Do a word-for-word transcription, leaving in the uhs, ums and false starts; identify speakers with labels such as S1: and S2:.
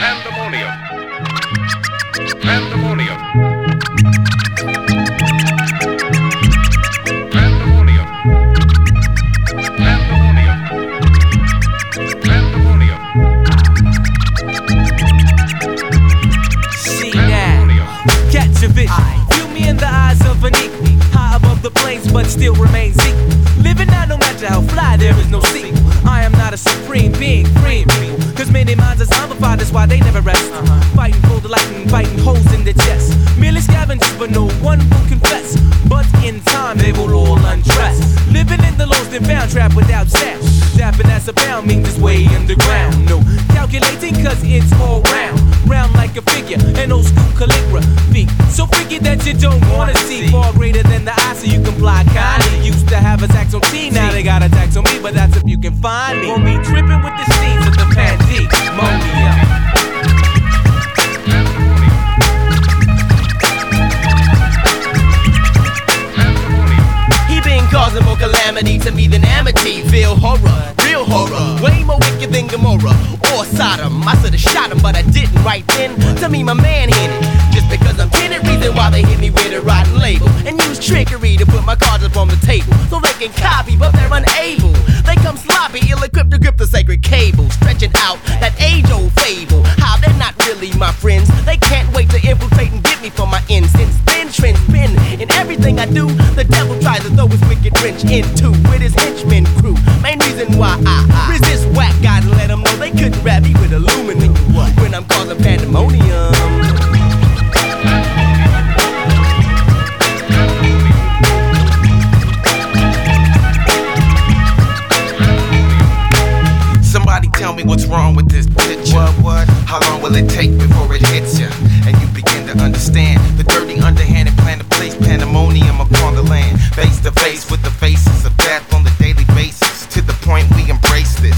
S1: Pandemonium. Pandemonium. Pandemonium. Pandemonium. Pandemonium.
S2: See now, catch a vision. View me in the eyes of an equal. High above the plains, but still remains equal. Living out no matter how fly, there is no sequel. I am not a supreme being, freeing people. Cause many minds are zombified, that's why they never rest. Uh-huh. Fighting for the light and fighting holes in the chest. Merely scavengers, but no one will confess. But in time, they will all undress. Living in the lost and found, trapped without sound. Dapping as a pound means it's way underground. No calculating, cause it's all round. Round like a figure, an old school calligraphy. So freaky that you don't wanna see. Far greater than the eye, so you can fly kindly. Used to have attacks on T, now they got attacks on me. But that's if you can find me. Won't be tripping with the scenes of the pandemonium. He been causing more calamity to me than Amity. Feel horror, real horror, way more wicked than Gomorrah or Sodom. I should've shot him, but I didn't right then. To me, my man hit it. Just because I'm tinted, reason why they hit me with a rotten label. And use trickery to put my cards up on the table. So they can copy, but they're unable. They come sloppy, ill-equipped to grip the sacred cable. Stretching out that age-old fable. How they're not really my friends. They can't wait to infiltrate and get me for my ends. Since then, trends been in everything I do. The devil tries to throw his wicked wrench into with his henchmen crew. Main reason why I, I resist whack guys and let them know they couldn't rap me with aluminum. When I'm causing pandemonium.
S3: Somebody tell me what's wrong with this picture. What, what? How long will it take before it hits ya? And you begin to understand the dirty, underhanded plan to place pandemonium upon the land. Face to face with the face